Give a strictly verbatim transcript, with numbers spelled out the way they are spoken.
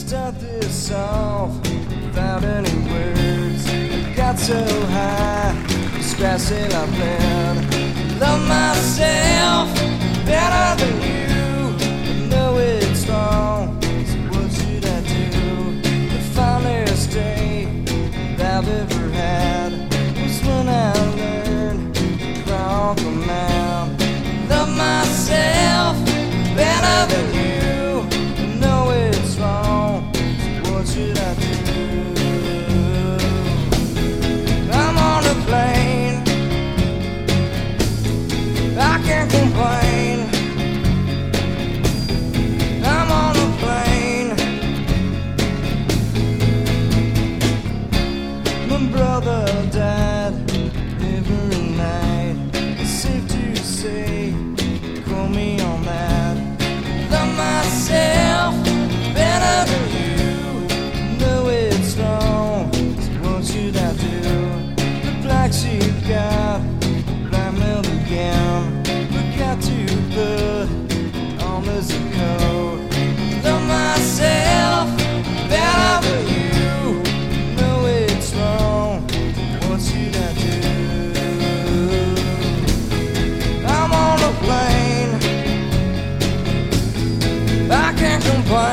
start this off without any words. I got so high, scratching la plan. Love myself better than you. I know it's wrong, so what should I do? The finest day I've ever had was when I learned to walk a mile. Love myself better than you. I know it's wrong, so what should I do? I'm on a plane, I can't complain. I'm on a plane. My brother died every night. It's safe to say, call me on that. Love myself better than you. Know it's wrong, so what should I do? The black sheep got black milk again. Look out to put on this coat. Love myself better than you. Know it's wrong, what should I do? I'm on a plane, I can't complain.